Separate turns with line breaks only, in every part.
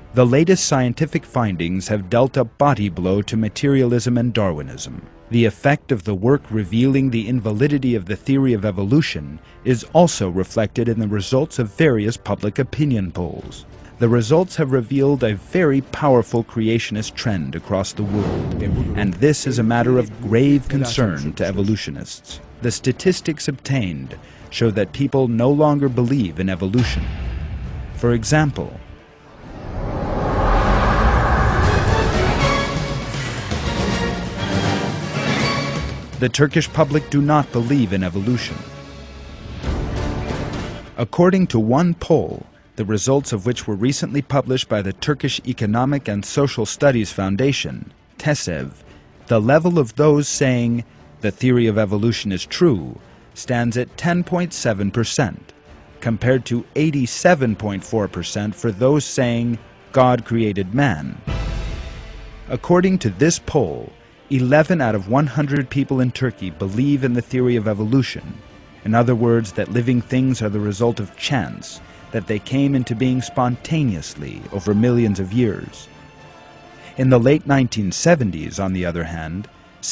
The latest scientific findings have dealt a body blow to materialism and Darwinism. The effect of the work revealing the invalidity of the theory of evolution is also reflected in the results of various public opinion polls. The results have revealed a very powerful creationist trend across the world, and this is a matter of grave concern to evolutionists. The statistics obtained show that people no longer believe in evolution. For example, the Turkish public do not believe in evolution. According to one poll, the results of which were recently published by the Turkish Economic and Social Studies Foundation, TESEV, the level of those saying the theory of evolution is true stands at 10.7%, compared to 87.4% for those saying God created man. According to this poll, 11 out of 100 people in Turkey believe in the theory of evolution. In other words, that living things are the result of chance, that they came into being spontaneously over millions of years. In the late 1970s, on the other hand,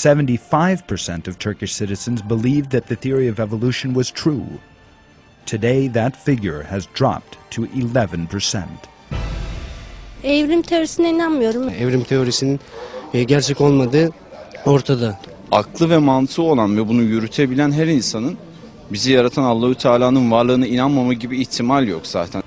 75% of Turkish citizens believed that the theory of evolution was true. Today, that figure has dropped to 11%.
Evrim teorisine inanmıyorum.
Evrim teorisinin gerçek olmadığı ortada.
Aklı ve mantığı olan ve bunu yürütebilen her insanın bizi yaratan Allahü Teala'nın varlığına inanmama gibi ihtimal yok zaten.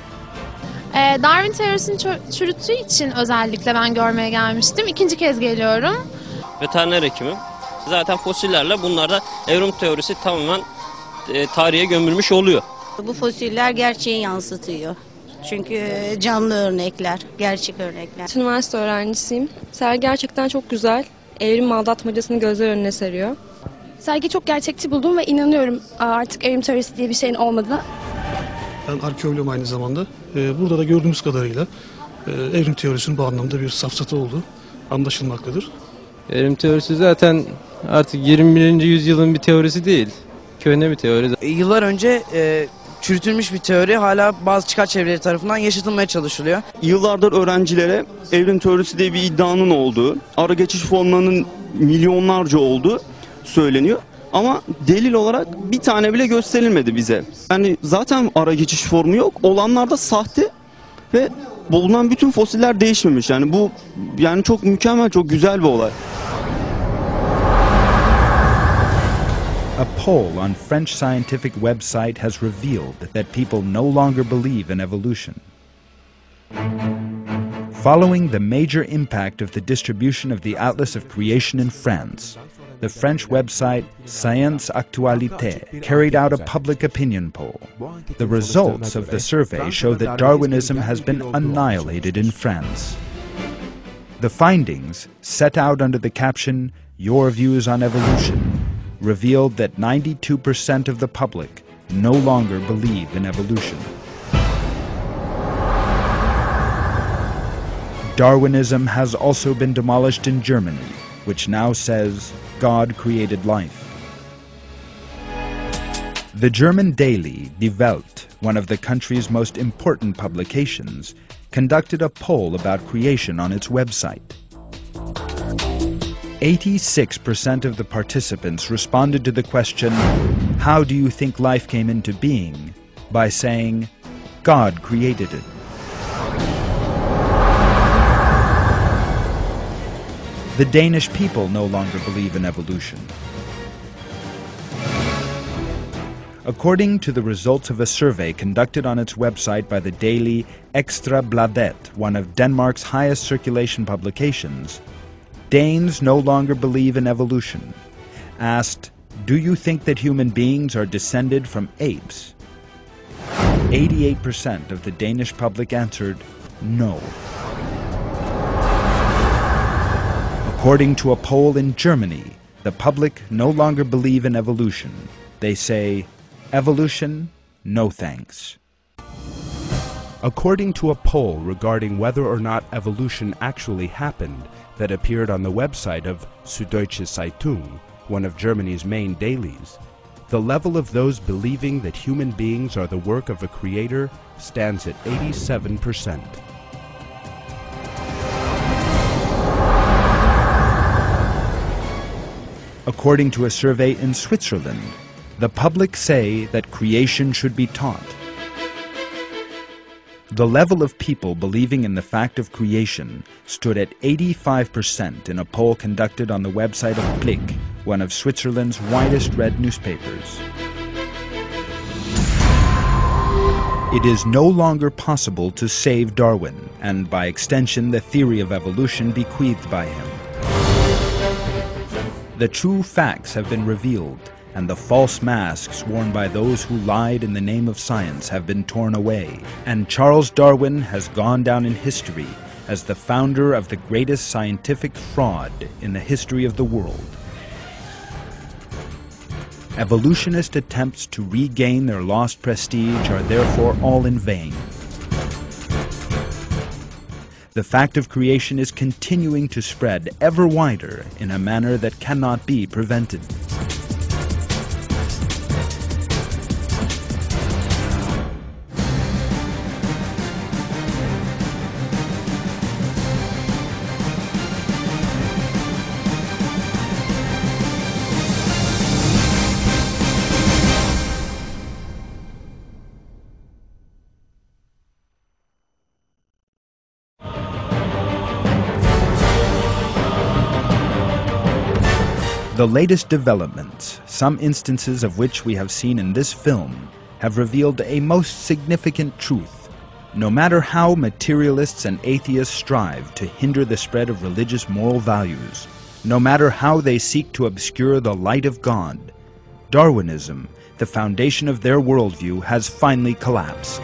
Darwin teorisini çürüttüğü için özellikle ben görmeye gelmiştim. İkinci kez geliyorum.
Veteriner hekimim. Zaten fosillerle bunlarda evrim teorisi tamamen tarihe gömülmüş oluyor.
Bu fosiller gerçeği yansıtıyor. Çünkü canlı örnekler, gerçek örnekler.
Üniversite öğrencisiyim. Sergi gerçekten çok güzel. Evrim aldatmacasını gözler önüne seriyor.
Sergi çok gerçekçi buldum ve inanıyorum artık evrim teorisi diye bir şeyin olmadığına.
Ben arkeologum aynı zamanda. Burada da gördüğümüz kadarıyla evrim teorisinin bu anlamda bir safsata olduğu anlaşılmaktadır.
Evrim teorisi zaten artık 21. yüzyılın bir teorisi değil. Köhne bir teori.
Yıllar önce çürütülmüş bir teori hala bazı çıkar çevreleri tarafından yaşatılmaya çalışılıyor.
Yıllardır öğrencilere evrim teorisi diye bir iddianın olduğu, ara geçiş formlarının milyonlarca olduğu söyleniyor. Ama delil olarak bir tane bile gösterilmedi bize. Yani zaten ara geçiş formu yok. Olanlar da sahte ve bulunan bütün fosiller değişmemiş. Yani bu çok mükemmel, çok güzel bir olay.
A poll on French scientific website has revealed that people no longer believe in evolution. Following the major impact of the distribution of the Atlas of Creation in France, the French website Science Actualité carried out a public opinion poll. The results of the survey show that Darwinism has been annihilated in France. The findings, set out under the caption, "Your Views on Evolution," revealed that 92% of the public no longer believe in evolution. Darwinism has also been demolished in Germany, which now says God created life. The German daily Die Welt, one of the country's most important publications, conducted a poll about creation on its website. 86% of the participants responded to the question, "How do you think life came into being?" by saying, "God created it." The Danish people no longer believe in evolution. According to the results of a survey conducted on its website by the daily Ekstra Bladet, one of Denmark's highest circulation publications, Danes no longer believe in evolution. Asked, "Do you think that human beings are descended from apes?" 88% of the Danish public answered no. According to a poll in Germany, the public no longer believe in evolution. They say, "Evolution, no thanks."
According to a poll regarding whether or not evolution actually happened that appeared on the website of Süddeutsche Zeitung, one of Germany's main dailies, the level of those believing that human beings are the work of a creator stands at 87%.
According to a survey in Switzerland, the public say that creation should be taught. The level of people believing in the fact of creation stood at 85% in a poll conducted on the website of Blick, one of Switzerland's widest read newspapers. It is no longer possible to save Darwin, and by extension the theory of evolution bequeathed by him. The true facts have been revealed, and the false masks worn by those who lied in the name of science have been torn away, and Charles Darwin has gone down in history as the founder of the greatest scientific fraud in the history of the world. Evolutionist attempts to regain their lost prestige are therefore all in vain. The fact of creation is continuing to spread ever wider in a manner that cannot be prevented. The latest developments, some instances of which we have seen in this film, have revealed a most significant truth. No matter how materialists and atheists strive to hinder the spread of religious moral values, no matter how they seek to obscure the light of God, Darwinism, the foundation of their worldview, has finally collapsed.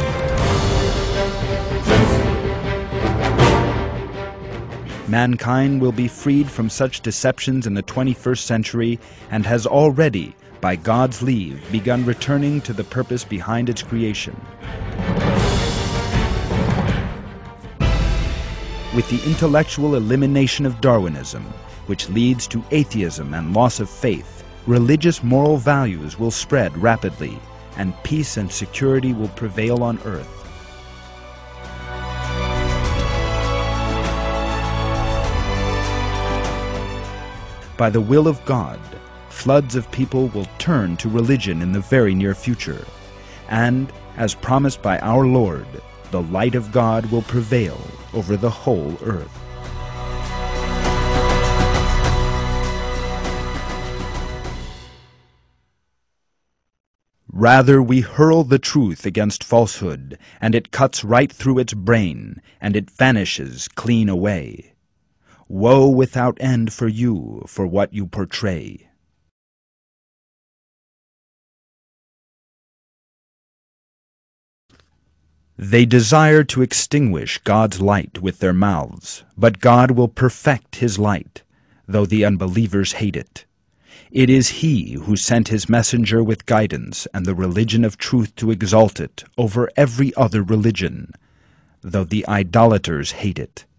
Mankind will be freed from such deceptions in the 21st century and has already, by God's leave, begun returning to the purpose behind its creation. With the intellectual elimination of Darwinism, which leads to atheism and loss of faith, religious moral values will spread rapidly, and peace and security will prevail on earth. By the will of God, floods of people will turn to religion in the very near future, and, as promised by our Lord, the light of God will prevail over the whole earth. Rather we hurl the truth against falsehood, and it cuts right through its brain, and it vanishes clean away. Woe without end for you for what you portray. They desire to extinguish God's light with their mouths, but God will perfect his light, though the unbelievers hate it. It is he who sent his messenger with guidance and the religion of truth to exalt it over every other religion, though the idolaters hate it.